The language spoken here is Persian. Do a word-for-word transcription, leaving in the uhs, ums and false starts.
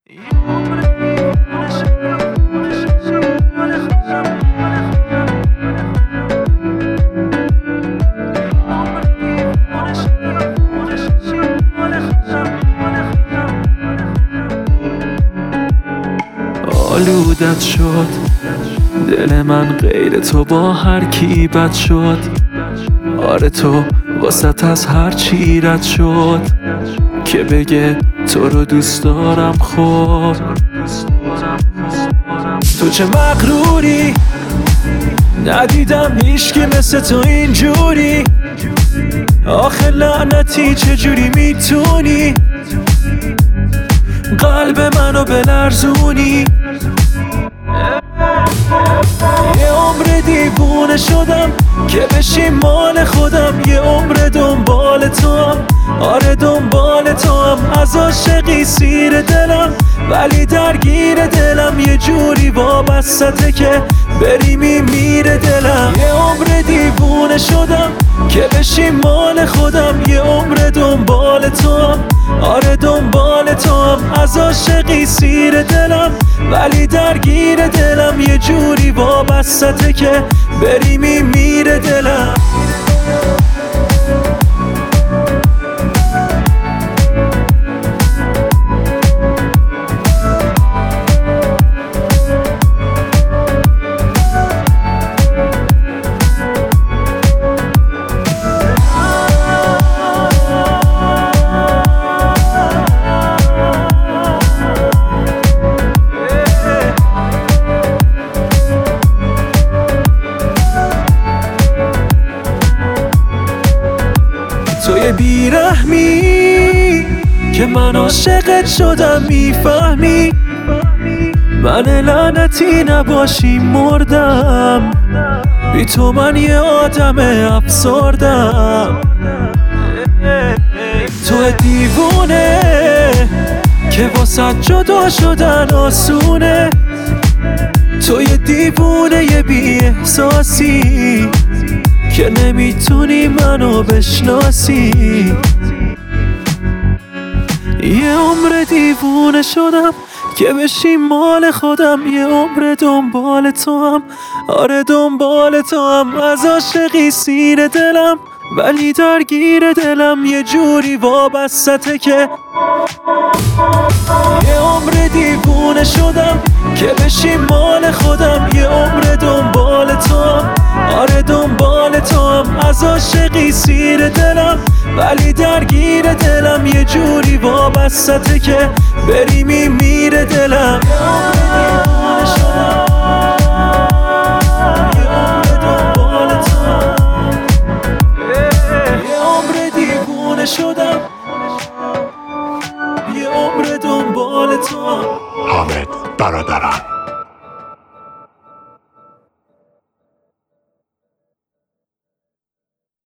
آلودت شد دل من، غیر تو با هر کی بد شد. آره تو واسط از هر چی رد شد که بگه تو رو دوست دارم. خود تو چه مغروری، ندیدم هیچکی مثل تو اینجوری. آخه لعنتی چجوری میتونی قلب منو بلرزونی؟ یه عمر دیوونه شدم که بشی مال خودم، یه عمر دنبال تو هم. آره دنبال تو هم، از عاشقی سیر دلم، ولی درگیر دلم یه جوری وابسته که بری میمیره دلم. یه عمر دیوونه شدم که بشی مال خودم، یه عمر دنبال تو هم. آره دنبال تو هم، از عاشقی سیر دلم، ولی درگیر دلم یه جوری وابسته که بری میمیره دلم. توی بیرحمی که من عاشقت شدم، میفهمی من لعنتی نباشی مردم. بی تو من یه آدم افسردم. تو دیوونه که واسه جدا شدن آسونه، تو یه دیوونه یه بی احساسی که نمیتونی منو بشناسی. یه عمر دیوونه شدم که بشی مال خودم، یه عمر دنبال تو هم. آره دنبال تو هم، از عاشقی سیر دلم، ولی درگیر دلم یه جوری وابسته که یه عمر دیوونه شدم که بشی مال خودم، یه عمر دنبال تو هم. آره دنبال تو هم، از عاشقی سیر دلم، ولی درگیر دلم یه جوری وابسته که بری میمیره دلم. یه عمر دنبال تو هم، یه عمر دیوونه شدم، یه عمر دنبال تو هم. حامد برادران.